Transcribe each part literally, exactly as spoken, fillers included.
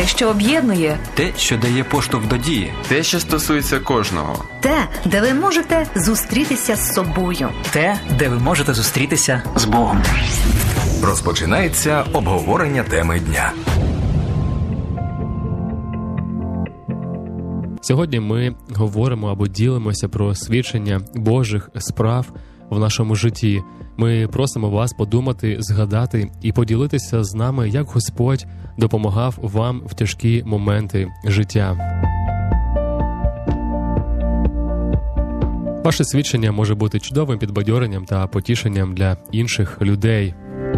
Те, що об'єднує. Те, що дає поштовх до дії. Те, що стосується кожного. Те, де ви можете зустрітися з собою. Те, де ви можете зустрітися з Богом. Розпочинається обговорення теми дня. Сьогодні ми говоримо або ділимося про свідчення Божих справ в нашому житті. Ми просимо вас подумати, згадати і поділитися з нами, як Господь допомагав вам в тяжкі моменти життя. Ваше свідчення може бути чудовим підбадьоренням та потішенням для інших людей.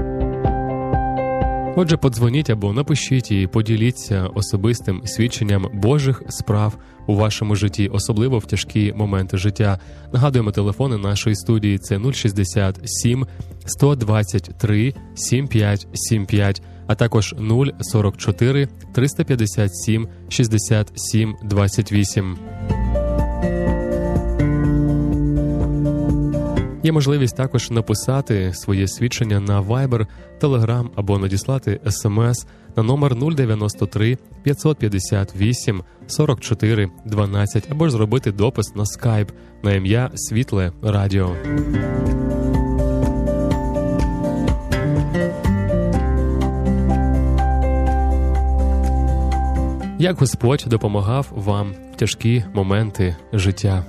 Отже, подзвоніть або напишіть і поділіться особистим свідченням Божих справ у вашому житті, особливо в тяжкі моменти життя. Нагадуємо, телефони нашої студії – це нуль шістдесят сім сто двадцять три сімдесят п'ять сімдесят п'ять, а також нуль сорок чотири триста п'ятдесят сім шістдесят сім двадцять вісім. Є можливість також написати своє свідчення на Viber, Telegram або надіслати смс на номер нуль дев'яносто три п'ятсот п'ятдесят вісім сорок чотири дванадцять або ж зробити допис на Skype на ім'я Світле Радіо. Як Господь допомагав вам в тяжкі моменти життя?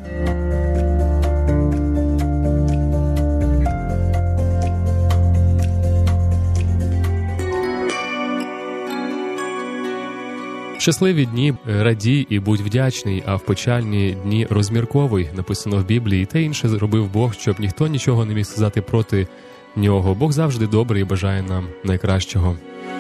В щасливі дні радій і будь вдячний, а в печальні дні розмірковуй, написано в Біблії. Те інше зробив Бог, щоб ніхто нічого не міг сказати проти нього. Бог завжди добрий і бажає нам найкращого.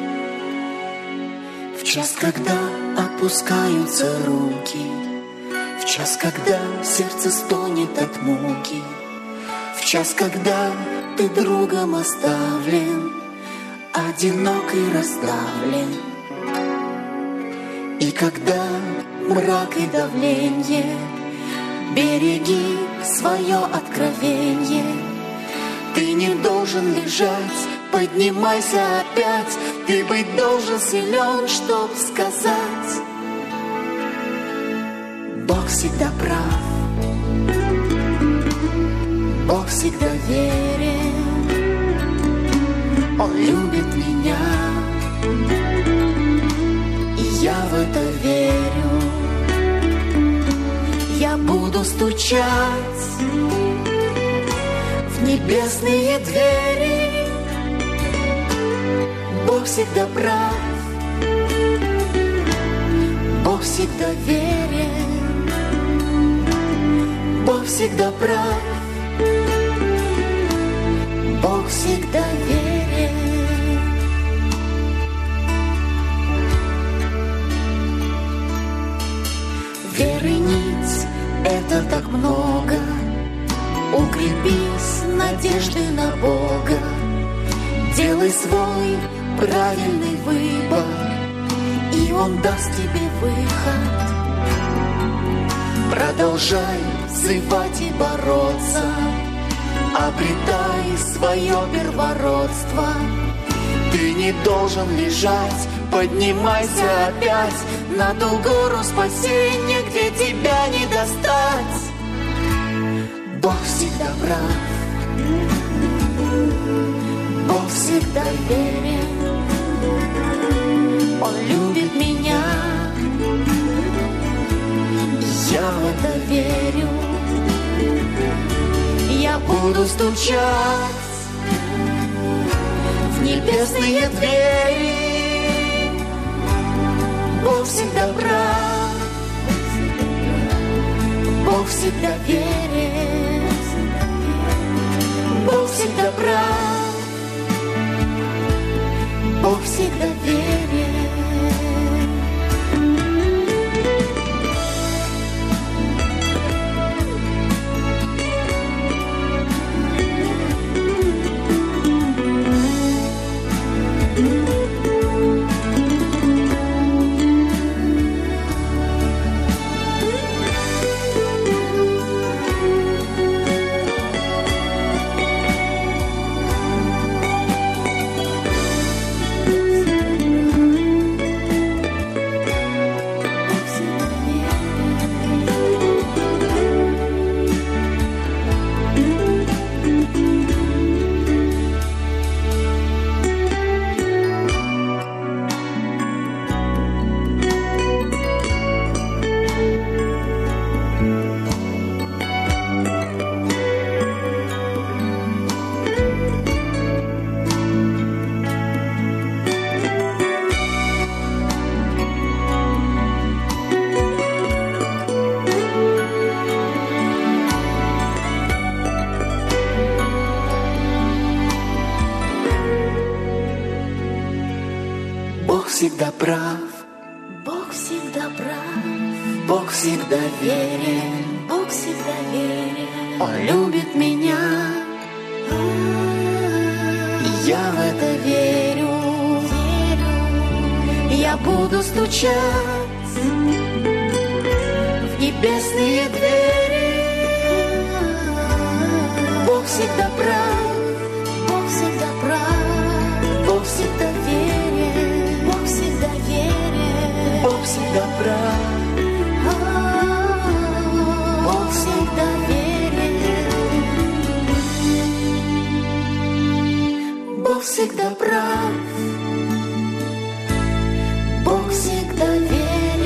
В час, когда опускаются руки, в час, когда сердце стонет от муки, в час, когда ты другом оставлен, одинок и раздавлен, и когда мрак и давление, береги свое откровение. Ты не должен лежать, поднимайся опять. Ты быть должен силен, чтоб сказать: Бог всегда прав, Бог всегда верен, Он любит меня, я в это верю. Я буду стучать в небесные двери. Бог всегда прав, Бог всегда верен, Бог всегда прав, Бог всегда верен. Веры нить — это так много, укрепись надеждой на Бога, делай свой правильный выбор, и Он даст тебе выход. Продолжай взывать и бороться, обретай свое первородство. Ты не должен лежать, поднимайся опять на ту гору спасения, где тебя не достать. Бог всегда прав, Бог всегда верен, Он любит меня, я в это верю. Я буду стучать в небесные двери. Бог всегда прав, Бог всегда верен, Бог всегда прав, Бог всегда верен. всегда прав, Бог всегда прав, Бог всегда верен, Бог всегда верен, Он любит меня, я в это верю, верю. Я буду стучать в небесные двери, Бог всегда прав, Бог всегда прав, Бог всегда верен, Бог всегда верен, Бог всегда прав, Бог всегда верен, Бог всегда прав, Бог всегда верен.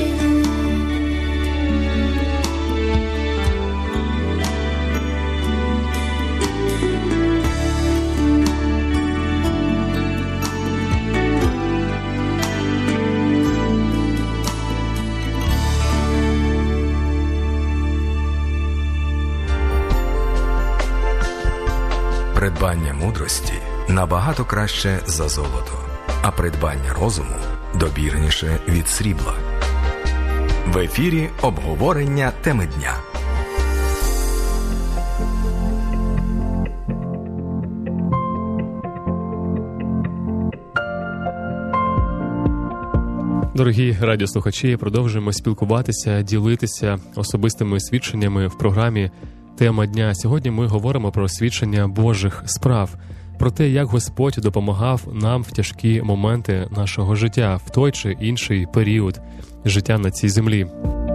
Придбання мудрості набагато краще за золото, а придбання розуму добірніше від срібла. В ефірі обговорення теми дня. Дорогі радіослухачі, продовжуємо спілкуватися, ділитися особистими свідченнями в програмі «Тема дня». Сьогодні ми говоримо про свідчення Божих справ, про те, як Господь допомагав нам в тяжкі моменти нашого життя, в той чи інший період життя на цій землі.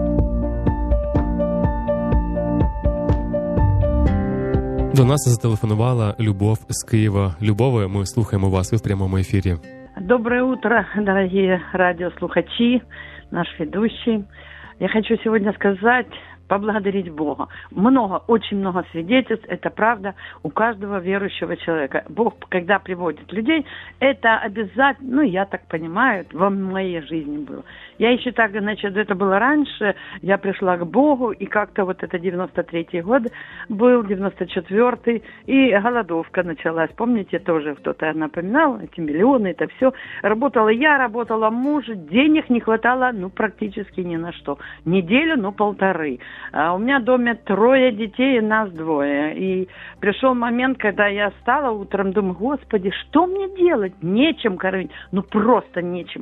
До нас зателефонувала Любов з Києва. Любове, ми слухаємо вас, ви в прямому ефірі. Доброе утро, дорогие радиослухачи, наш ведущий. Я хочу сегодня сказать, поблагодарить Бога. Много, очень много свидетельств, это правда у каждого верующего человека. Бог, когда приводит людей, это обязательно, ну, я так понимаю, во моей жизни было. Я еще так, значит, это было раньше, я пришла к Богу, и как-то вот это девяносто третий год был, девяносто четвёртый, и голодовка началась. Помните, тоже кто-то напоминал, эти миллионы, это все. Работала я, работала муж, денег не хватало, ну, практически ни на что. Неделю, ну, полторы. А у меня в доме трое детей, и нас двое. И пришел момент, когда я встала утром, думаю, Господи, что мне делать? Нечем кормить, ну просто нечем.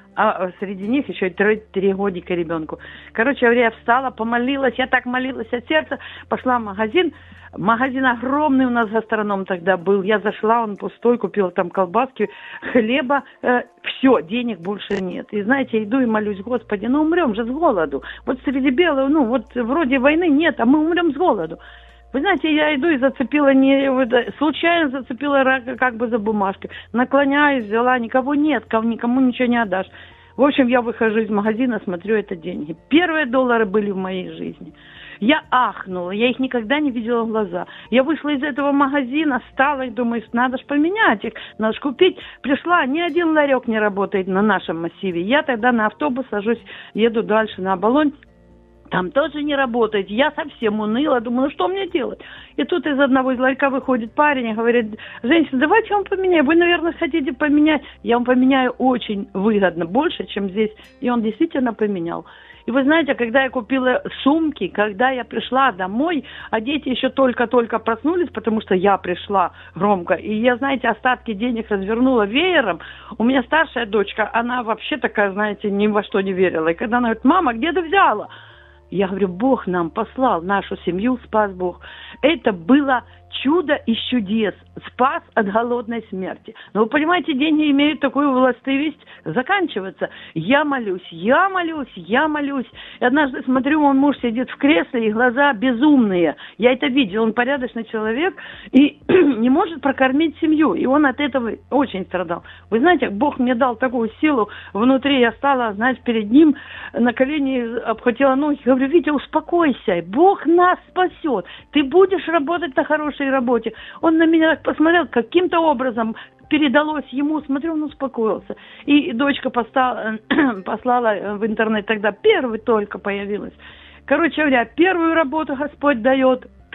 А среди них еще и три, три годика ребенку. Короче говоря, я встала, помолилась, я так молилась от сердца, пошла в магазин. Магазин огромный у нас гастроном тогда был. Я зашла, он пустой, купила там колбаски, хлеба. Э, все, денег больше нет. И знаете, иду и молюсь, Господи, ну умрем же с голоду. Вот среди белого, ну вот вроде войны нет, а мы умрем с голоду. Вы знаете, я иду и зацепила, не, случайно зацепила как бы за бумажкой. Наклоняюсь, взяла, никого нет, никому ничего не отдашь. В общем, я выхожу из магазина, смотрю, это деньги. Первые доллары были в моей жизни. Я ахнула, я их никогда не видела в глаза. Я вышла из этого магазина, встала и думаю, надо же поменять их, надо же купить. Пришла, ни один ларек не работает на нашем массиве. Я тогда на автобус сажусь, еду дальше на Оболонь. Там тоже не работает. Я совсем уныла, думаю, ну что мне делать? И тут из одного из ларька выходит парень и говорит, женщина, давайте я вам поменяю. Вы, наверное, хотите поменять. Я вам поменяю очень выгодно, больше, чем здесь. И он действительно поменял. И вы знаете, когда я купила сумки, когда я пришла домой, а дети еще только-только проснулись, потому что я пришла громко, и я, знаете, остатки денег развернула веером. У меня старшая дочка, она вообще такая, знаете, ни во что не верила. И когда она говорит, мама, где ты взяла? Я говорю, Бог нам послал, нашу семью спас Бог. Это было чудо из чудес, спас от голодной смерти. Но вы понимаете, деньги имеют такую властивость заканчиваться. Я молюсь, я молюсь, я молюсь. И однажды смотрю, мой муж сидит в кресле, и глаза безумные. Я это видела, он порядочный человек и не может прокормить семью. И он от этого очень страдал. Вы знаете, Бог мне дал такую силу внутри. Я стала, знаете, перед ним на колени обхватила ноги. Говорю, Витя, успокойся, Бог нас спасет. Ты будешь работать на хорошей работе. Он на меня посмотрел, каким-то образом передалось ему, смотрю, он успокоился. И дочка постала, послала в интернет, тогда первый только появилась. Короче говоря, первую работу Господь дает,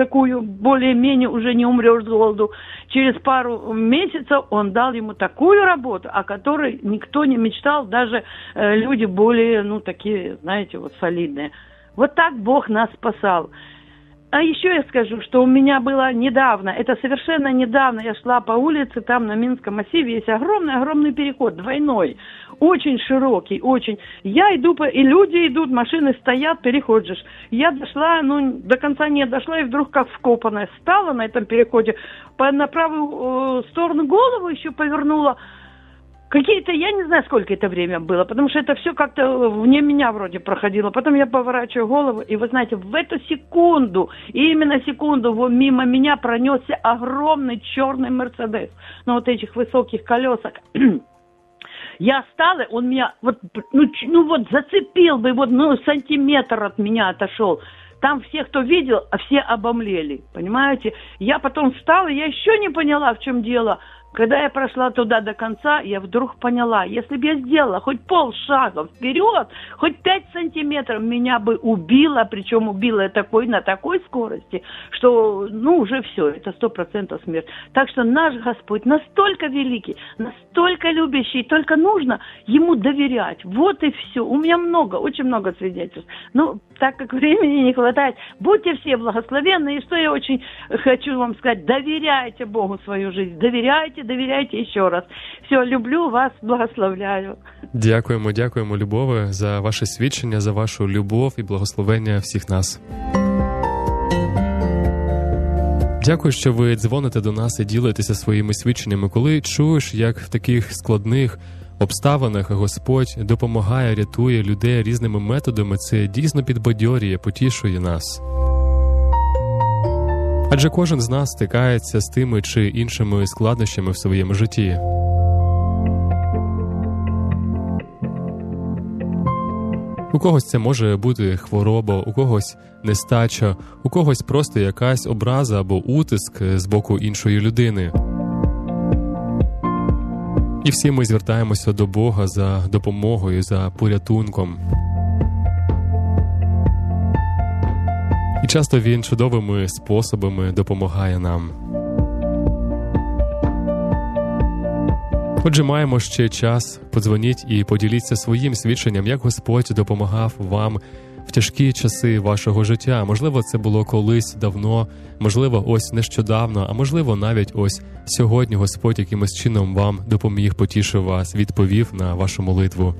такую, более-менее уже не умрешь с голоду. Через пару месяцев он дал ему такую работу, о которой никто не мечтал, даже э, люди более, ну, такие, знаете, вот солидные. Вот так Бог нас спасал. А еще я скажу, что у меня было недавно, это совершенно недавно, я шла по улице, там на Минском массиве есть огромный-огромный переход, двойной, очень широкий, очень. Я иду, по, и люди идут, машины стоят, переход же. Я дошла, ну, до конца не дошла, и вдруг как вкопанная стала на этом переходе, по, на правую э, сторону голову еще повернула. Какие-то, я не знаю, сколько это время было, потому что это все как-то вне меня вроде проходило. Потом я поворачиваю голову, и вы знаете, в эту секунду, именно секунду, вот мимо меня пронесся огромный черный Мерседес на вот этих высоких колесах. Я стала, он меня вот, ну, ну вот зацепил бы, вот, ну, сантиметр от меня отошел. Там все, кто видел, а все обомлели, понимаете? Я потом встала, я еще не поняла, в чем дело. Когда я прошла туда до конца, я вдруг поняла, если бы я сделала хоть полшага вперед, хоть пять сантиметров, меня бы убило, причем убило такой, на такой скорости, что, ну, уже все, это сто процентов смерть. Так что наш Господь настолько великий, настолько любящий, только нужно Ему доверять. Вот и все. У меня много, очень много свидетельств. Ну, так как времени не хватает, будьте все благословенны. И что я очень хочу вам сказать, доверяйте Богу свою жизнь, доверяйте, доверяйте еще раз. Все, люблю вас, благословляю. Дякуємо, дякуємо, Любове, за ваше свідчення, за вашу любов і благословення всіх нас. Дякую, що ви дзвоните до нас і ділитеся своїми свідченнями. Коли чуєш, як в таких складних обставинах Господь допомагає, рятує людей різними методами, це дійсно підбадьорює, потішує нас. Адже кожен з нас стикається з тими чи іншими складнощами в своєму житті. У когось це може бути хвороба, у когось нестача, у когось просто якась образа або утиск з боку іншої людини. І всі ми звертаємося до Бога за допомогою, за порятунком. І часто Він чудовими способами допомагає нам. Отже, маємо ще час. Подзвоніть і поділіться своїм свідченням, як Господь допомагав вам в тяжкі часи вашого життя. Можливо, це було колись давно, можливо, ось нещодавно, а можливо, навіть ось сьогодні Господь якимось чином вам допоміг, потішив вас, відповів на вашу молитву.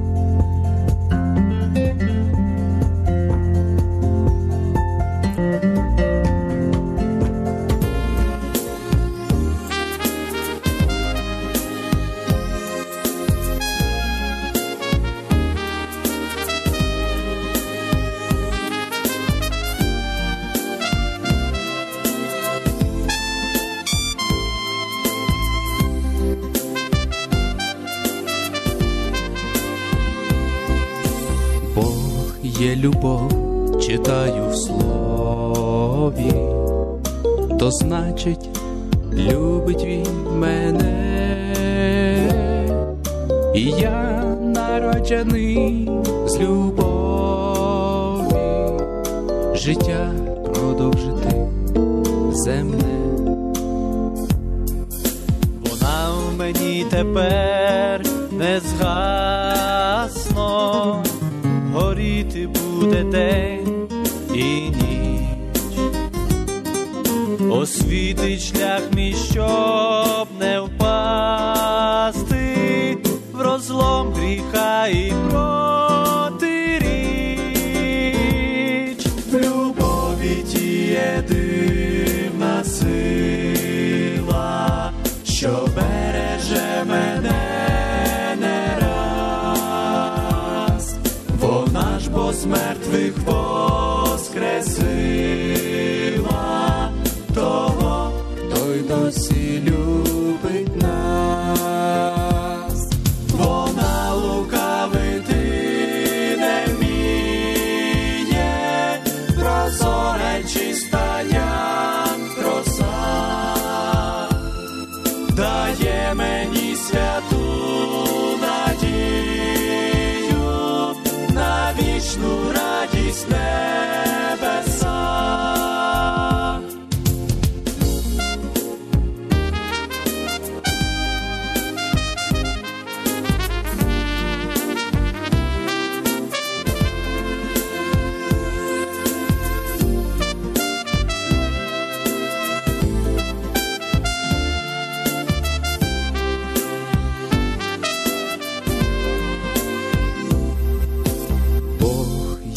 Є любов, читаю в слові, то значить, любить він мене, і я народжений з любові, життя продовжити земне. Вона в мені тепер не згасно, горіти буде день і ніч, освітить шлях мій, щоб не впасти в розлом гріха і протиріч. В любові тіє дивна сила, що береже мене. Бо з мертвих воскресила того, хто й досі любить нас. Вона лукавити не вміє, прозора й чиста, як роса, дає мені святу надію на вічну радість небеса.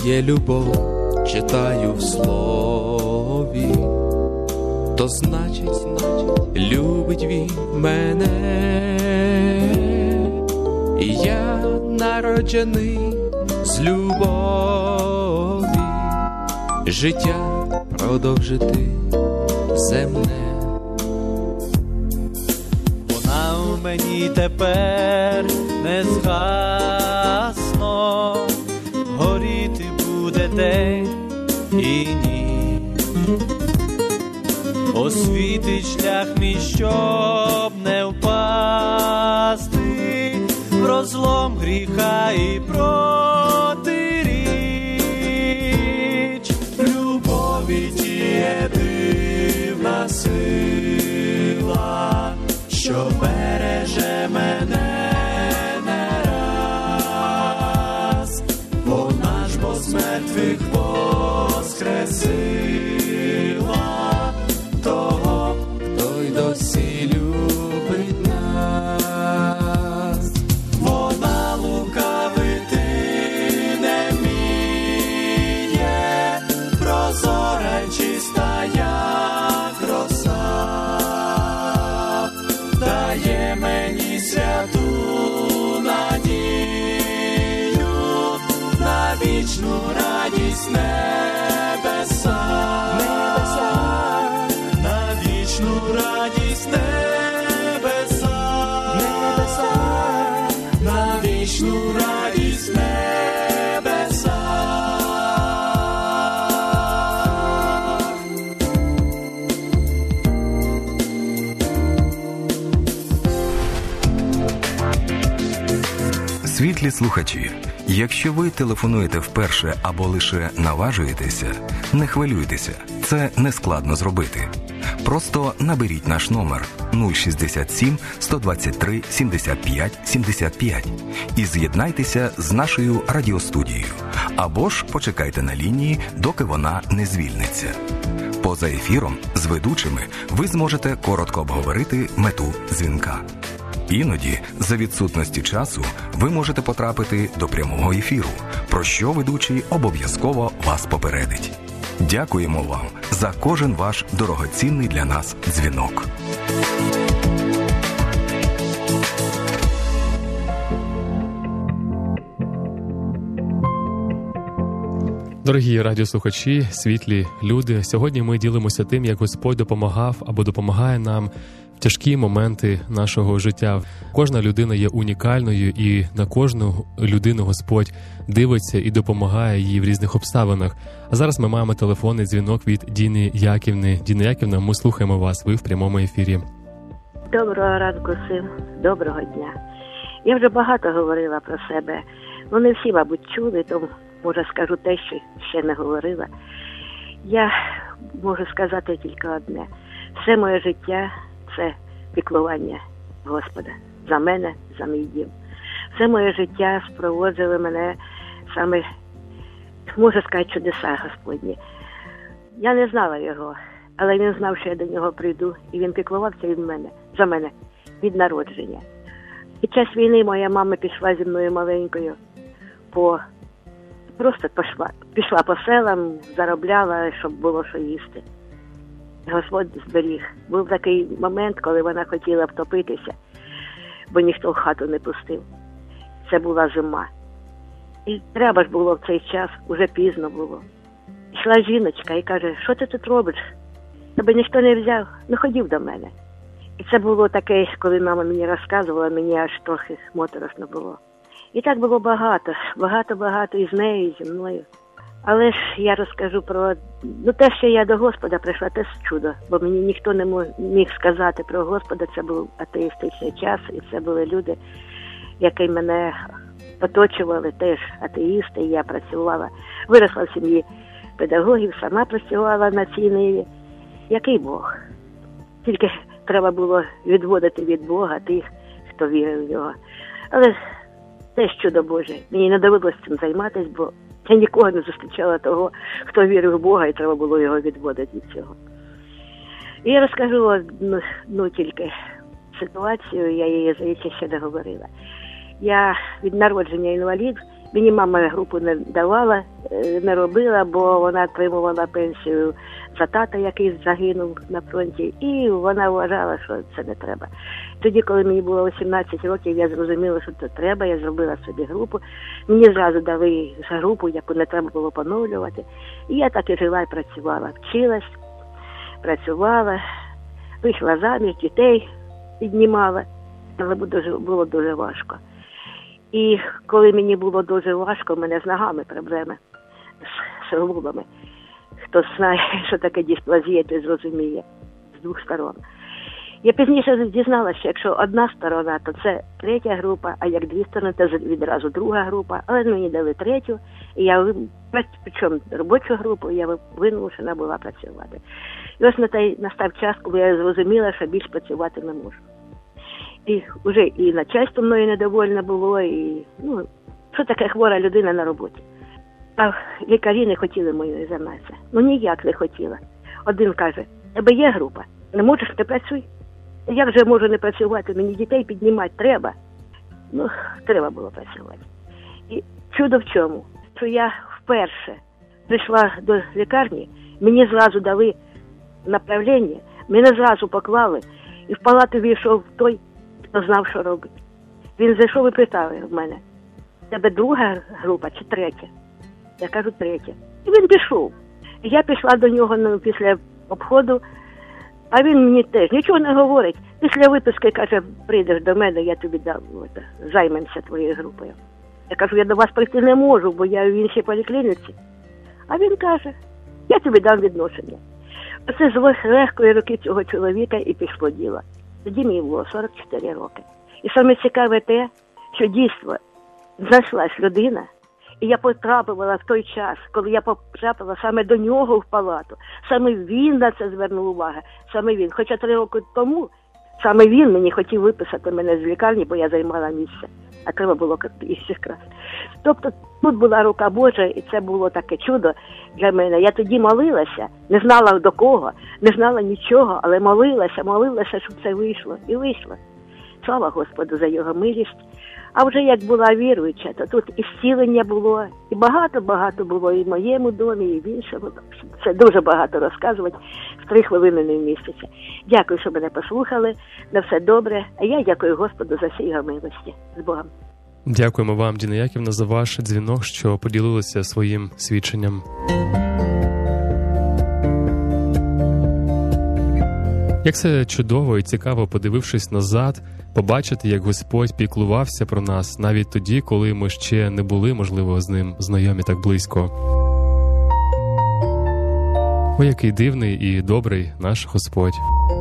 є любов, читаю в слові, то значить, значить, любить він мене. І я народжений з любові, життя продовжити земне. Вона в мені тепер не згасно, горіти буде день і ніч. Освітить шлях мій, щоб не впасти в розлом гріха і протиріч. В любові тіє дивна сила, що береже мене не раз. Вона ж бо з мертвих воскресила того, хто й досі любить нас. Вона лукавити не вміє, прозора й чиста, як роса, дає мені святу надію на вічну радість небеса, небеса, на вічну радість небеса, небеса, на вічну радість небеса. Світлі слухачі, якщо ви телефонуєте вперше або лише наважуєтеся, не хвилюйтеся, це не складно зробити. Просто наберіть наш номер нуль шістдесят сім сто двадцять три сімдесят п'ять сімдесят п'ять і з'єднайтеся з нашою радіостудією. Або ж почекайте на лінії, доки вона не звільниться. Поза ефіром з ведучими ви зможете коротко обговорити мету дзвінка. Іноді, за відсутності часу, ви можете потрапити до прямого ефіру, про що ведучий обов'язково вас попередить. Дякуємо вам за кожен ваш дорогоцінний для нас дзвінок. Дорогі радіослухачі, світлі люди, сьогодні ми ділимося тим, як Господь допомагав або допомагає нам в тяжкі моменти нашого життя. Кожна людина є унікальною, і на кожну людину Господь дивиться і допомагає їй в різних обставинах. А зараз ми маємо телефонний дзвінок від Діни Яківни. Діна Яківна, ми слухаємо вас, ви в прямому ефірі. Доброго ранку, син. Доброго дня. Я вже багато говорила про себе. Вони всі, мабуть, чули, тому, може, скажу те, що ще не говорила. Я можу сказати тільки одне. Все моє життя – це піклування Господа. За мене, за мій дім. Все моє життя спроводжували мене саме, можу сказати, чудеса Господні. Я не знала його, але він знав, що я до нього прийду, і він піклувався від мене, за мене, від народження. Під час війни моя мама пішла зі мною маленькою, по, просто пішла, пішла по селам, заробляла, щоб було що їсти. Господь зберіг. Був такий момент, коли вона хотіла втопитися, бо ніхто в хату не пустив. Це була зима. І треба ж було в цей час, уже пізно було. Йшла жіночка і каже, що ти тут робиш? Тебе ніхто не взяв, не ходів до мене. І це було таке, коли мама мені розказувала, мені аж трохи моторошно було. І так було багато, багато-багато і з нею, і зі мною. Але ж я розкажу про, ну, те, що я до Господа прийшла, це чудо, бо мені ніхто не міг сказати про Господа, це був атеїстичний час, і це були люди, які мене оточували, теж атеїсти, і я працювала, виросла в сім'ї педагогів, сама працювала на цій ниві. Який Бог? Тільки треба було відводити від Бога тих, хто вірив в нього. Але це ж чудо Боже, мені не довелося цим займатися, бо я нікого не зустрічала того, хто вірив в Бога, і треба було його відводити від цього. І я розкажу одну, ну, тільки ситуацію, я її, здається, ще не говорила. Я від народження інвалід, мені мама групу не давала, е, не робила, бо вона отримувала пенсію за тата, який загинув на фронті, і вона вважала, що це не треба. Тоді, коли мені було вісімнадцять років, я зрозуміла, що це треба, я зробила собі групу. Мені зразу дали групу, яку не треба було поновлювати. І я так і жила і працювала. Вчилась, працювала, вийшла заміж, дітей піднімала, але було дуже важко. І коли мені було дуже важко, в мене з ногами проблеми, з суглобами. Хто знає, що таке дисплазія, той зрозуміє з двох сторон. Я пізніше дізналася, що якщо одна сторона, то це третя група, а як дві сторони, то відразу друга група. Але мені дали третю, і я, причому робочу групу, я вимушена була працювати. І ось на той настав час, коли я зрозуміла, що більше працювати не можу. І вже і начальство мною недовольне було, і, ну, що таке хвора людина на роботі. А лікарі не хотіли моєю займатися. Ну, ніяк не хотіла. Один каже, тебе є група, не можеш, не працюй. Як же можу не працювати, мені дітей піднімати треба. Ну, треба було працювати. І чудо в чому, що я вперше прийшла до лікарні, мені зразу дали направлення, мене зразу поклали, і в палату війшов той, хто знав, що робити. Він зайшов і питав в мене, тебе друга група чи третя? Я кажу, третя. І він пішов. І я пішла до нього, ну, після обходу, а він мені теж нічого не говорить. Після виписки, каже, прийдеш до мене, я тобі дам, от, займемося твоєю групою. Я кажу, я до вас прийти не можу, бо я в іншій поліклініці. А він каже, я тобі дам відношення. Оце з легкої руки цього чоловіка і пішло діло. Тоді мені було сорок чотири роки. І саме цікаве те, що дійсно знайшлась людина, і я потрапила в той час, коли я потрапила саме до нього в палату. Саме він на це звернув увагу. Саме він. Хоча три роки тому, саме він мені хотів виписати мене з лікарні, бо я займала місце. А треба було їх якраз. Тобто тут була рука Божа, і це було таке чудо для мене. Я тоді молилася, не знала до кого, не знала нічого, але молилася, молилася, щоб це вийшло. І вийшло. Слава Господу за його милість. А вже як була віруюча, то тут і зцілення було, і багато-багато було і в моєму домі, і в іншому. Це дуже багато розказувати, в три хвилини не вміститься. Дякую, що мене послухали, на все добре, а я дякую Господу за всі його милості. З Богом. Дякуємо вам, Діна Яківна, за ваш дзвінок, що поділилися своїм свідченням. Як це чудово і цікаво, подивившись назад, побачити, як Господь піклувався про нас навіть тоді, коли ми ще не були, можливо, з ним знайомі так близько. О, який дивний і добрий наш Господь.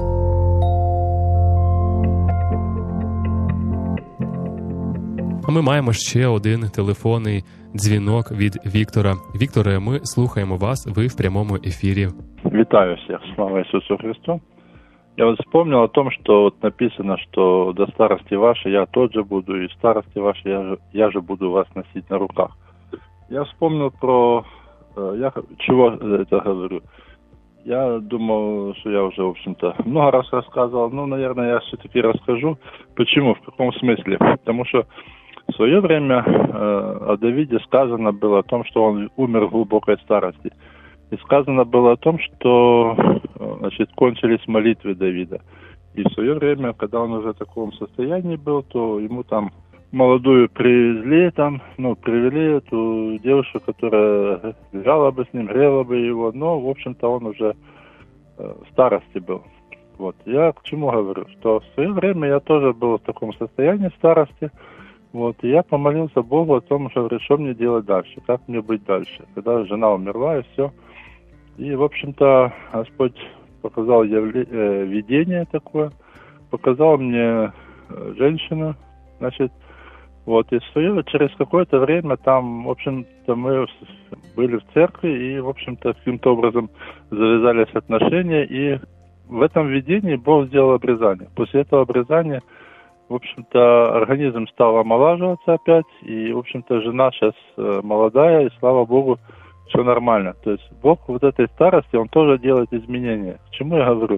А ми маємо ще один телефонний дзвінок від Віктора. Вікторе, ми слухаємо вас, ви в прямому ефірі. Вітаю всіх, слава Ісусу Христу. Я вот вспомнил о том, что вот написано, что до старости вашей я тот же буду, и старости вашей я же, я же буду вас носить на руках. Я вспомнил про... Я чего это говорю? Я думал, что я уже, в общем-то, много раз рассказывал. Ну, наверное, я все-таки расскажу. Почему? В каком смысле? Потому что в свое время э, о Давиде сказано было о том, что он умер в глубокой старости. И сказано было о том, что, значит, кончились молитвы Давида. И в свое время, когда он уже в таком состоянии был, то ему там молодую привезли, там, ну, привели эту девушку, которая лежала бы с ним, грела бы его, но, в общем-то, он уже э, в старости был. Вот. Я к чему говорю? Что в свое время я тоже был в таком состоянии старости, вот, и я помолился Богу о том, что, говорит, что мне делать дальше, как мне быть дальше. Когда жена умерла, и все. И, в общем-то, Господь показал явле... э, видение такое, показал мне э, женщину, значит, вот, и свое, через какое-то время там, в общем-то, мы были в церкви, и, в общем-то, каким-то образом завязались отношения, и в этом видении Бог сделал обрезание. После этого обрезания, в общем-то, организм стал омолаживаться опять, и, в общем-то, жена сейчас э, молодая, и, слава Богу, все нормально. То есть Бог вот этой старости, Он тоже делает изменения. К чему я говорю?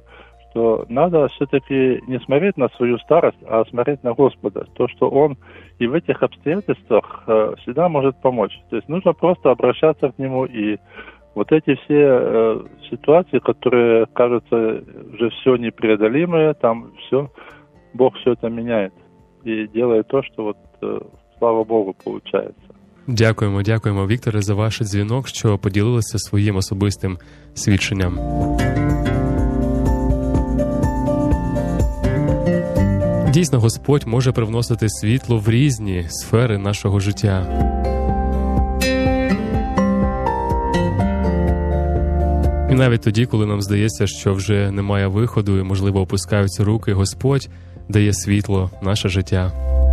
что надо все-таки не смотреть на свою старость, а смотреть на Господа. То, что Он и в этих обстоятельствах всегда может помочь. То есть нужно просто обращаться к Нему, и вот эти все ситуации, которые кажутся уже все непреодолимые, там все, Бог все это меняет и делает то, что вот, слава Богу, получается. Дякуємо, дякуємо, Вікторе, за ваш дзвінок, що поділилися своїм особистим свідченням. Дійсно, Господь може привносити світло в різні сфери нашого життя. І навіть тоді, коли нам здається, що вже немає виходу і, можливо, опускаються руки, Господь дає світло в наше життя.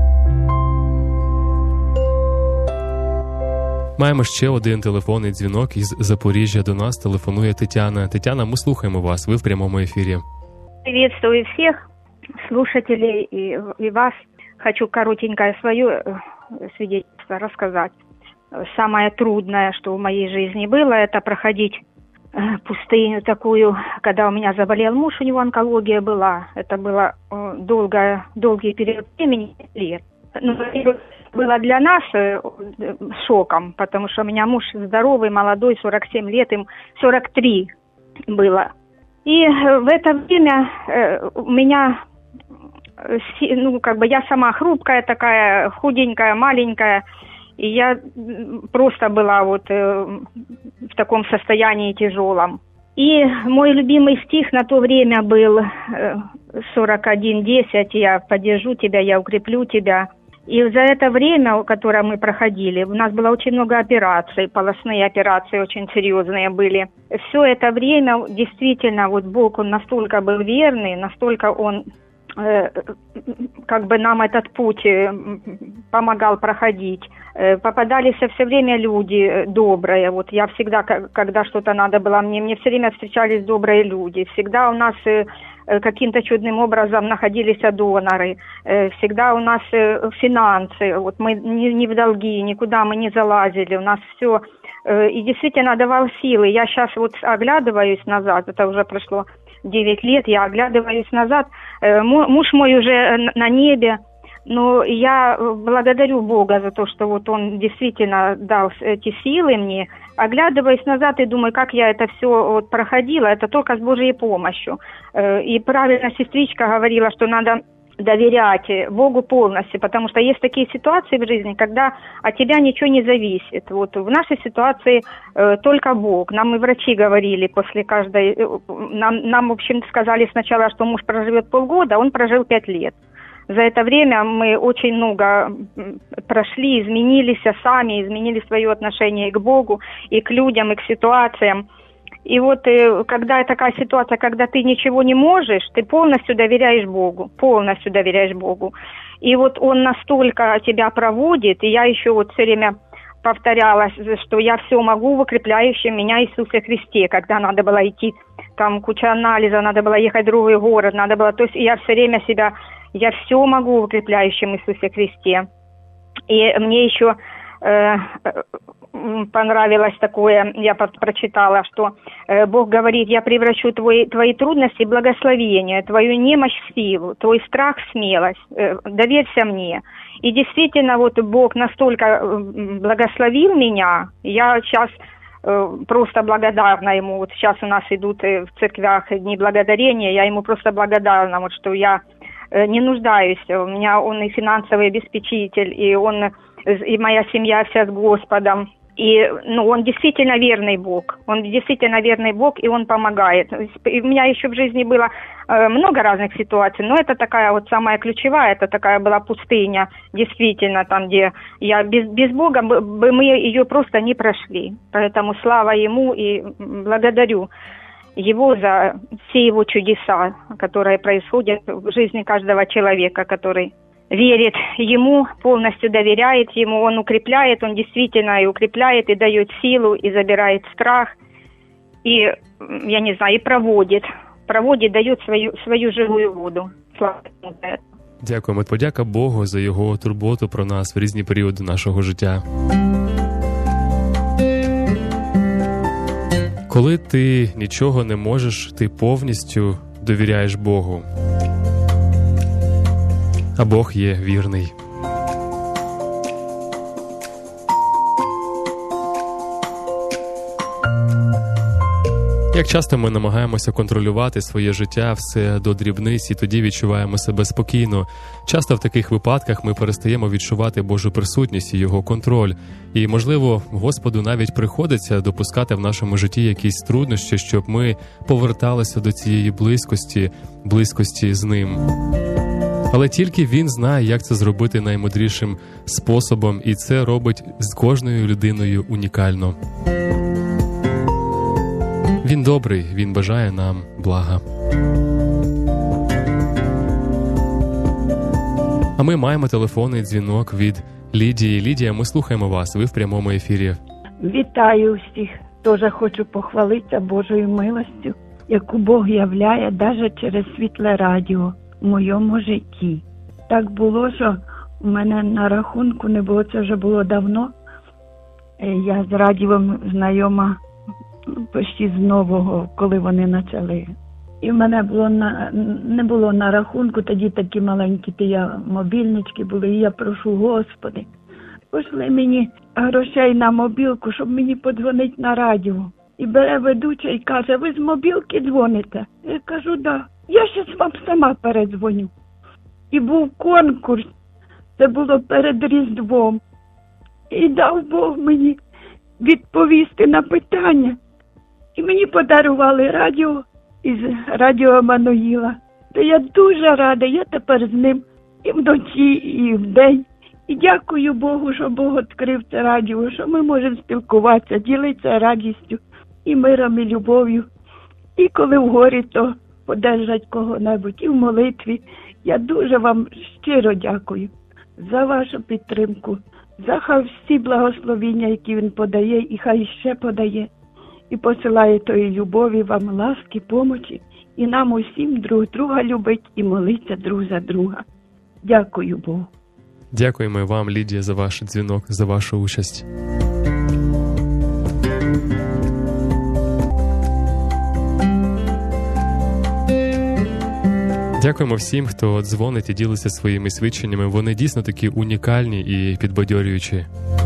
Маємо ще один телефонний дзвінок із Запоріжжя. До нас телефонує Тетяна. Тетяна, ми слухаємо вас, ви в прямому ефірі. Приветствую всех слушателей и, и вас. Хочу коротенькое свое свидетельство рассказать. Самое трудное, что в моей жизни было, это проходить пустыню такую, когда у меня заболел муж, у него онкология была. Это было долгое, долгий период времени, лет. Ну, было для нас шоком, потому что у меня муж здоровый, молодой, сорок семь лет, им сорок три было. И в это время у меня, ну, как бы я сама хрупкая такая, худенькая, маленькая, и я просто была вот в таком состоянии тяжелом. И мой любимый стих на то время был сорок один десять, я поддержу тебя, я укреплю тебя. И за это время, которое мы проходили, у нас было очень много операций, полостные операции очень серьезные были. Все это время действительно вот Бог, Он настолько был верный, настолько Он э, как бы нам этот путь помогал проходить. Э, попадались все время люди добрые. Вот я всегда, когда что-то надо было мне, мне все время встречались добрые люди. Всегда у нас э, каким-то чудным образом находились доноры, всегда у нас финансы, вот мы не, не в долги, никуда мы не залазили, у нас все, и действительно давал силы. Я сейчас вот оглядываюсь назад, это уже прошло девять лет, я оглядываюсь назад, муж мой уже на небе, но я благодарю Бога за то, что вот Он действительно дал эти силы мне. Оглядываясь назад и думаю, как я это все вот проходила, это только с Божьей помощью. И правильно сестричка говорила, что надо доверять Богу полностью, потому что есть такие ситуации в жизни, когда от тебя ничего не зависит. Вот в нашей ситуации э, только Бог. Нам и врачи говорили после каждой... Э, нам, нам, в общем, сказали сначала, что муж проживет полгода, он прожил пять лет. За это время мы очень много прошли, изменились сами, изменили свое отношение и к Богу, и к людям, и к ситуациям. И вот когда такая ситуация, когда ты ничего не можешь, ты полностью доверяешь Богу, полностью доверяешь Богу. И вот Он настолько тебя проводит, и я еще вот все время повторяла, что я все могу в укрепляющем меня Иисусе Христе, когда надо было идти, там куча анализа, надо было ехать в другой город, надо было, то есть я все время себя... Я все могу в укрепляющем Иисусе Христе. И мне еще э, понравилось такое, я прочитала, что э, Бог говорит, я превращу твои, твои трудности в благословение, твою немощь в силу, твой страх в смелость, э, доверься мне. И действительно, вот Бог настолько благословил меня, я сейчас э, просто благодарна Ему. Вот сейчас у нас идут в церквях Дни Благодарения, я Ему просто благодарна, вот, что я не нуждаюсь, у меня Он и финансовый обеспечитель, и Он, и моя семья вся с Господом, и, ну, Он действительно верный Бог, Он действительно верный Бог, и Он помогает. И у меня еще в жизни было э, много разных ситуаций, но это такая вот самая ключевая, это такая была пустыня, действительно, там, где я без, без Бога, бы мы ее просто не прошли, поэтому слава Ему и благодарю Его за все Его чудеса, которые происходят в жизни каждого человека, который верит Ему, полностью доверяет Ему, Он укрепляет, Он действительно и укрепляет, и дает силу, и забирает страх, и, я не знаю, и проводит, проводит, дает свою, свою живую воду. Слава Ему за это. Дякуємо. Подяка Богу за Його турботу про нас в різні періоди нашого життя. Коли ти нічого не можеш, ти повністю довіряєш Богу. А Бог є вірний. Як часто ми намагаємося контролювати своє життя все до дрібниць і тоді відчуваємо себе спокійно. Часто в таких випадках ми перестаємо відчувати Божу присутність і Його контроль. І, можливо, Господу навіть приходиться допускати в нашому житті якісь труднощі, щоб ми поверталися до цієї близькості, близькості з Ним. Але тільки Він знає, як це зробити наймудрішим способом, і це робить з кожною людиною унікально. Він добрий, Він бажає нам блага. А ми маємо телефонний дзвінок від Лідії. Лідія, ми слухаємо вас, ви в прямому ефірі. Вітаю всіх. Теж хочу похвалитися Божою милостю, яку Бог являє навіть через світле радіо в моєму житті. Так було, що у мене на рахунку не було, це вже було давно. Я з радіо знайома почти з нового, коли вони почали. І в мене було на, не було на рахунку, тоді такі маленькі ті я, мобільнички були, і я прошу, Господи, пошли мені грошей на мобілку, щоб мені подзвонити на радіо. І бере ведуча і каже, ви з мобілки дзвоните? Я кажу, да. Я щас вам сама передзвоню. І був конкурс, це було перед Різдвом. І дав Бог мені відповісти на питання. І мені подарували радіо із радіо Еммануїла. Та я дуже рада, я тепер з ним і вночі, і вдень. І дякую Богу, що Бог відкрив це радіо, що ми можемо спілкуватися, ділитися радістю і миром, і любов'ю. І коли в горі, то подержать кого-небудь, і в молитві. Я дуже вам щиро дякую за вашу підтримку, за хай всі благословіння, які він подає, і хай ще подає. І посилає тої любові, вам ласки, помочі, і нам усім друг друга любить і молиться друг за друга. Дякую Богу. Дякуємо вам, Лідія, за ваш дзвінок, за вашу участь. Дякуємо всім, хто дзвонить і ділиться своїми свідченнями. Вони дійсно такі унікальні і підбадьорюючі.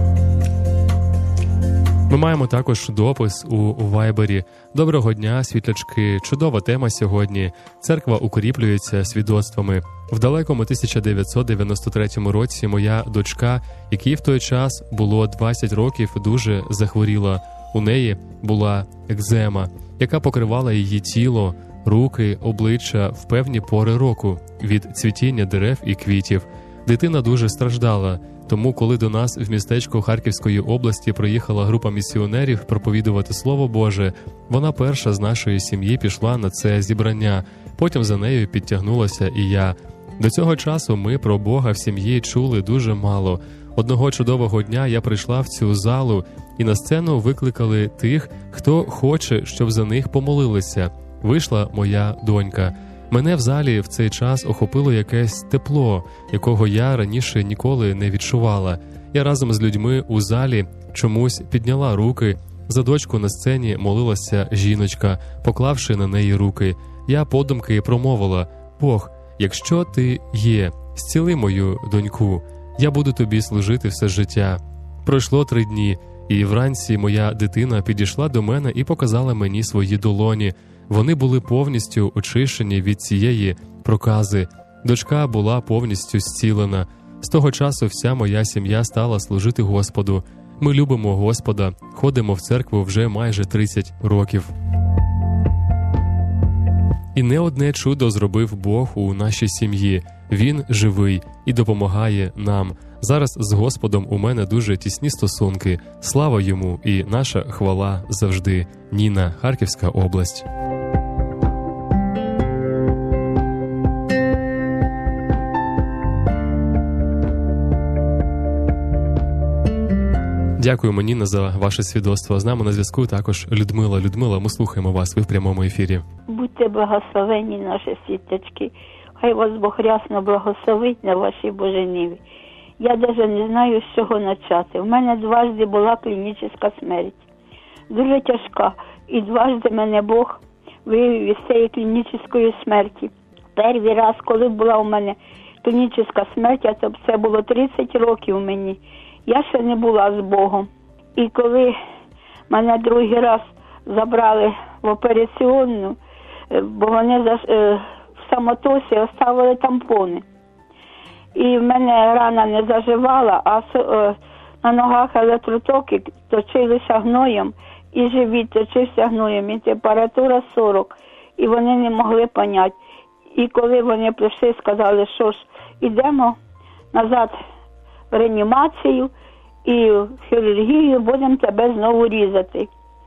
Ми маємо також допис у Вайбері. Доброго дня, світлячки. Чудова тема сьогодні. Церква укріплюється свідоцтвами. В далекому тисяча дев'ятсот дев'яносто третьому році моя дочка, якій в той час було двадцять років, дуже захворіла. У неї була екзема, яка покривала її тіло, руки, обличчя в певні пори року від цвітіння дерев і квітів. Дитина дуже страждала. Тому, коли до нас в містечко Харківської області приїхала група місіонерів проповідувати Слово Боже, вона перша з нашої сім'ї пішла на це зібрання. Потім за нею підтягнулася і я. До цього часу ми про Бога в сім'ї чули дуже мало. Одного чудового дня я прийшла в цю залу, і на сцену викликали тих, хто хоче, щоб за них помолилися. Вийшла моя донька. Мене в залі в цей час охопило якесь тепло, якого я раніше ніколи не відчувала. Я разом з людьми у залі чомусь підняла руки. За дочку на сцені молилася жіночка, поклавши на неї руки. Я подумки промовила: «Бог, якщо ти є, зціли мою доньку, я буду тобі служити все життя». Пройшло три дні, і вранці моя дитина підійшла до мене і показала мені свої долоні. Вони були повністю очищені від цієї прокази. Дочка була повністю зцілена. З того часу вся моя сім'я стала служити Господу. Ми любимо Господа, ходимо в церкву вже майже тридцять років. І не одне чудо зробив Бог у нашій сім'ї. Він живий і допомагає нам. Зараз з Господом у мене дуже тісні стосунки. Слава йому і наша хвала завжди. Ніна, Харківська область. Дякуємо, Ніна, за ваше свідоцтво. З нами на зв'язку також Людмила. Людмила, ми слухаємо вас, ви в прямому ефірі. Будьте благословені, наші світочки. Хай вас Бог рясно благословить на вашій Боженіві. Я навіть не знаю, з чого почати. У мене дважди була клінічна смерть. Дуже тяжка. І дважди мене Бог вивів із цієї клінічної смерті. Перший раз, коли була у мене клінічна смерть, а це було тридцять років мені, я ще не була з Богом. І коли мене другий раз забрали в операційну, бо вони в самотосі оставили тампони. І в мене рана не заживала, а на ногах електротоки точилися гноєм, і живіт точився гноєм, і температура сорок. І вони не могли поняти. І коли вони прийшли, сказали, що ж, ідемо назад в реанімацію і в хірургію, будемо тебе знову різати.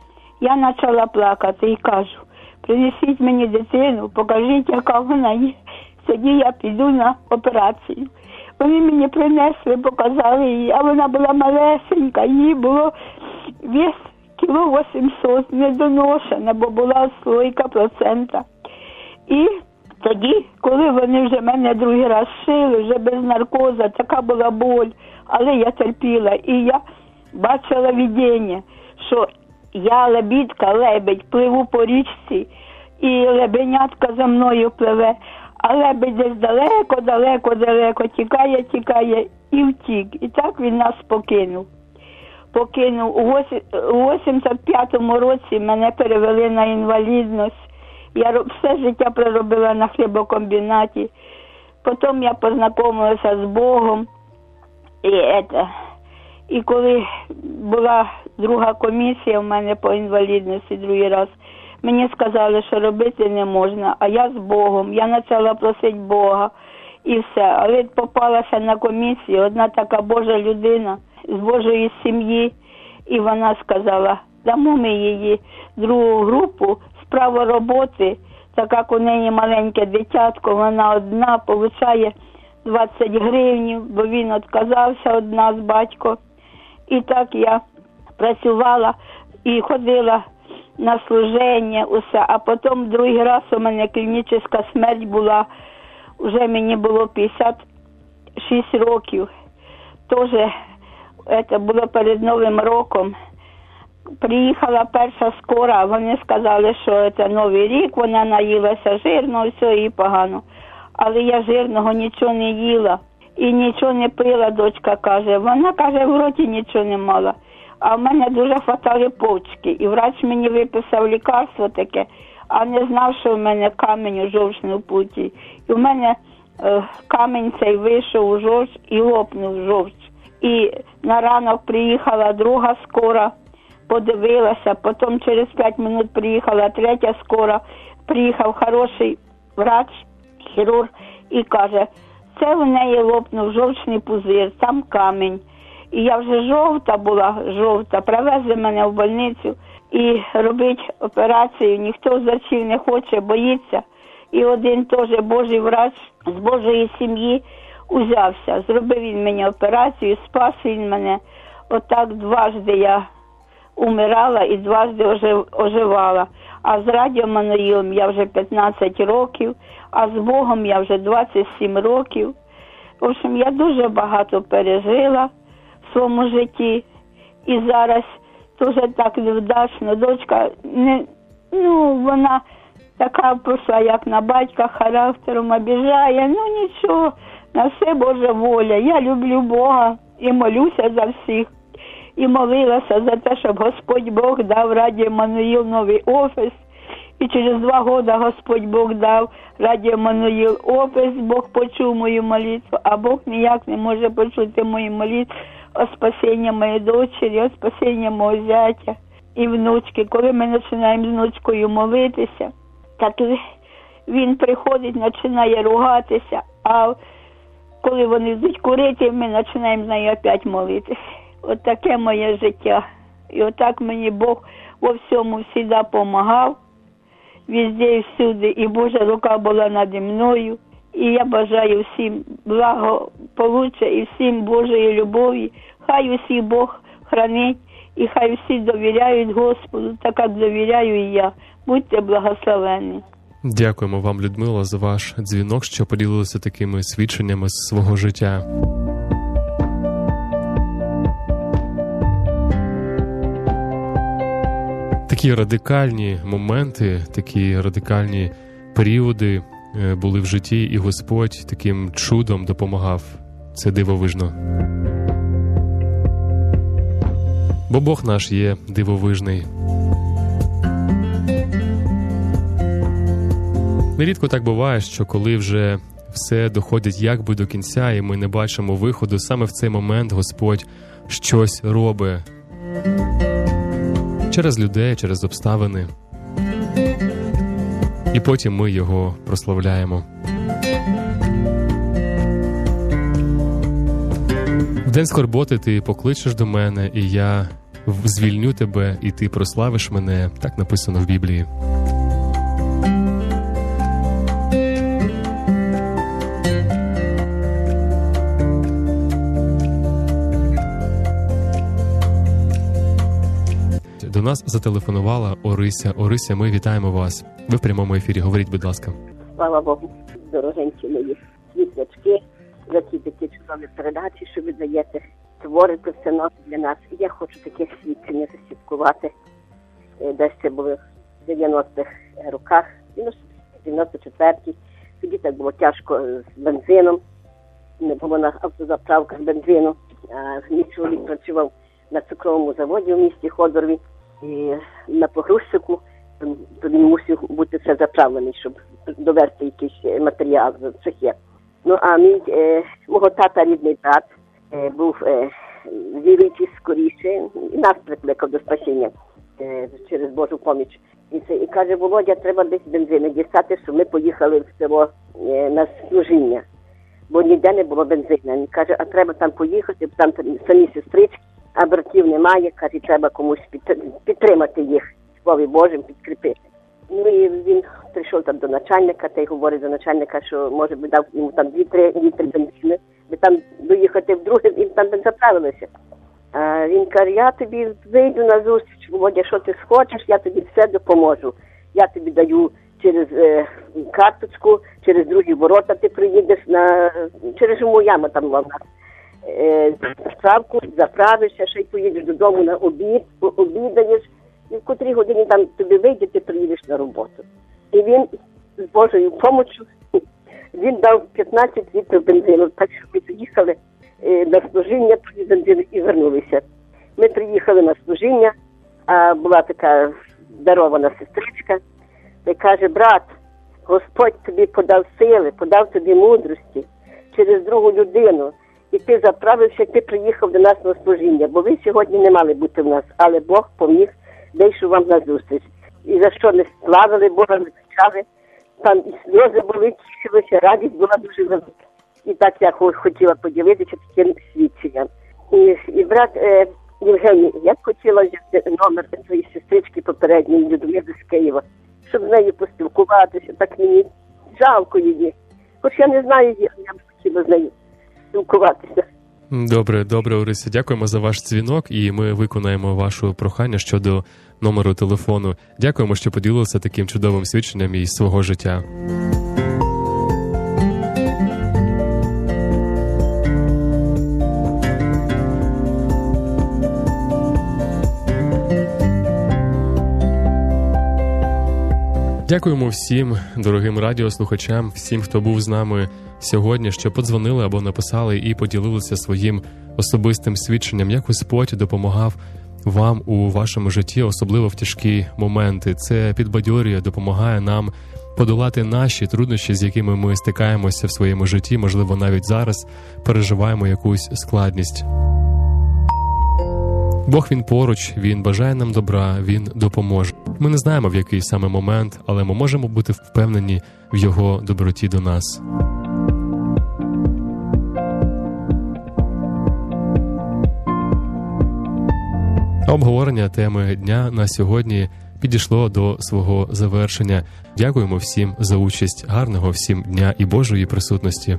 Я почала плакати і кажу, принесіть мені дитину, покажіть, яка вона є. Тоді я піду на операцію. Вони мені принесли, показали її, а вона була малесенька, їй було вес кіло вісімсот, недоношена, бо була слойка плацента. І тоді, коли вони вже мене другий раз шили, вже без наркозу, така була боль, але я терпіла. І я бачила видіння, що я лебідка, лебедь, пливу по річці, і лебенятка за мною пливе, а лебедь десь далеко, далеко, далеко, тікає, тікає і втік. І так він нас покинув. Покинув. У вісімдесят п'ятому році мене перевели на інвалідність. Я все життя проробила на хлібокомбінаті. Потім я познайомилася з Богом. І, это, і коли була друга комісія в мене по інвалідності другий раз, мені сказали, що робити не можна, а я з Богом. Я почала просити Бога і все. Але попалася на комісію одна така Божа людина з Божої сім'ї, і вона сказала, дамо ми її другу групу, право роботи, так як у неї маленьке дитятко, вона одна, получає двадцять гривень, бо він відказався від нас, батько. І так я працювала і ходила на служення, усе. А потім другий раз у мене клінічна смерть була, вже мені було п'ятдесят шість років. Тоже це було перед Новим роком. Приїхала перша скора, вони сказали, що це Новий рік, вона наїлася жирного, все, і погано. Але я жирного нічого не їла і нічого не пила, дочка каже. Вона, каже, в роті нічого не мала. А в мене дуже хватали почки. І врач мені виписав лікарство таке, а не знав, що в мене камінь у жовчному путі. І в мене е, камінь цей вийшов у жовч і лопнув жовч. І на ранок приїхала друга скора, подивилася, потім через п'ять минут приїхала третя скора, приїхав хороший врач, хірург, і каже, це в неї лопнув жовчний пузир, там камінь. І я вже жовта була, жовта, привезли мене в больницю і робити операцію, ніхто з врачів не хоче, боїться. І один теж Божий врач з Божої сім'ї узявся, зробив він мені операцію, спас він мене. Отак дважди я умирала і дважди оживала. А з Радіо Еммануїлом я вже п'ятнадцять років, а з Богом я вже двадцять сім років. В общем, я дуже багато пережила в своєму житті. І зараз дуже так невдачно. Дочка, не, ну, вона така пішла, як на батька, характером обіжає. Ну, нічого, на все Божа воля. Я люблю Бога і молюся за всіх. І молилася за те, щоб Господь Бог дав Радіо Еммануїл новий офіс. І через два роки Господь Бог дав Радіо Еммануїл офіс, Бог почув мою молитву, а Бог ніяк не може почути мою молитву о спасінні моєї дочері, о спасінні мого зятя і внучки. Коли ми починаємо з внучкою молитися, так він приходить, починає ругатися, а коли вони йдуть курити, ми починаємо з нею опять молитися. От таке моє життя. І отак мені Бог во всьому завжди допомагав, везде і всюди, і Божа рука була наді мною. І я бажаю всім благополуччя і всім Божої любові. Хай усіх Бог хранить, і хай всі довіряють Господу, так як довіряю і я. Будьте благословенні. Дякуємо вам, Людмила, за ваш дзвінок, що поділилися такими свідченнями з свого життя. такі радикальні моменти, такі радикальні періоди були в житті, і Господь таким чудом допомагав. Це дивовижно. Бо Бог наш є дивовижний. Нерідко так буває, що коли вже все доходить якби до кінця, і ми не бачимо виходу, саме в цей момент Господь щось робить. Через людей, через обставини. І потім ми Його прославляємо. В день скорботи ти покличеш до мене, і я звільню тебе, і ти прославиш мене. Так написано в Біблії. До нас зателефонувала Орися. Орися, ми вітаємо вас. Ви в прямому ефірі. Говоріть, будь ласка. Слава Богу, дорогенькі мої світлячки, за ті такі чудові передачі, що ви даєте, творите все нове для нас. І я хочу таке свідчення засвідкувати. Десь це були в дев'яностих роках, дев'яносто четвертій. Тоді так було тяжко з бензином, не було на автозаправках бензину. А мій чоловік працював на цукровому заводі в місті Ходорові, і на погрузчику, то він мусив бути все заправлений, щоб довести якийсь матеріал з цехи. Ну, а мій, е, мого тата рідний брат е, був е, віруючий скоріше, і нас прикликав до спасіння е, через Божу поміч. І, це, і каже, Володя, треба десь бензину дістати, щоб ми поїхали в село е, на служіння, бо ніде не було бензину. Він каже, а треба там поїхати, там самі сестрички, а братів немає, каже, треба комусь підтримати їх, Слові Божим підкріпити. Ну і він прийшов там до начальника, та й говорить до начальника, що може би дав йому там дві-три літри бензину, би там доїхати вдруге, і там би заправилися. А він каже, я тобі вийду на зустріч, Володя, що ти схочеш, я тобі все допоможу. Я тобі даю через е, карточку, через другі ворота ти приїдеш на, через Жуму-Яму там в нас. Справку, заправишся, ще й поїдеш додому на обід, обідаєш, і в котрій годині там тобі вийде, ти приїдеш на роботу. І він з Божою допомогою, він дав п'ятнадцять літрів бензину, так що ми приїхали на служіння, тоді бензину і вернулися. Ми приїхали на служіння, а була така дарована сестричка, і каже, брат, Господь тобі подав сили, подав тобі мудрості через другу людину. І ти заправився, ти приїхав до нас на служіння, бо ви сьогодні не мали бути в нас, але Бог поміг, вийшов вам на зустріч. І за що не славили Бога, не кричали, там і сльози були, тішилися, радість була дуже велика. І так я хотіла поділитися таким свідченням. І, і брат е, Євгеній, я б хотіла взяти номер своєї сестрички попередньої, Людмили з Києва, щоб з нею поспілкуватися, так мені жалко її. Хоч я не знаю її, я б хотіла з нею спілкуватися. Добре, добре, Орися, дякуємо за ваш дзвінок, і ми виконаємо ваше прохання щодо номеру телефону. Дякуємо, що поділилися таким чудовим свідченням із свого життя. Дякуємо всім дорогим радіослухачам, всім, хто був з нами сьогодні, що подзвонили або написали і поділилися своїм особистим свідченням, як Господь допомагав вам у вашому житті, особливо в тяжкі моменти. Це підбадьорює, допомагає нам подолати наші труднощі, з якими ми стикаємося в своєму житті, можливо, навіть зараз переживаємо якусь складність. Бог, Він поруч, Він бажає нам добра, Він допоможе. Ми не знаємо, в який саме момент, але ми можемо бути впевнені в Його доброті до нас. Обговорення теми дня на сьогодні підійшло до свого завершення. Дякуємо всім за участь. Гарного всім дня і Божої присутності.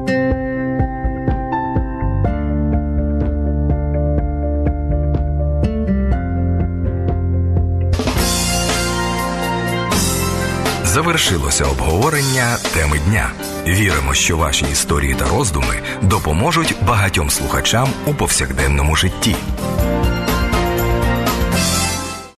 Завершилося обговорення теми дня. Віримо, що ваші історії та роздуми допоможуть багатьом слухачам у повсякденному житті.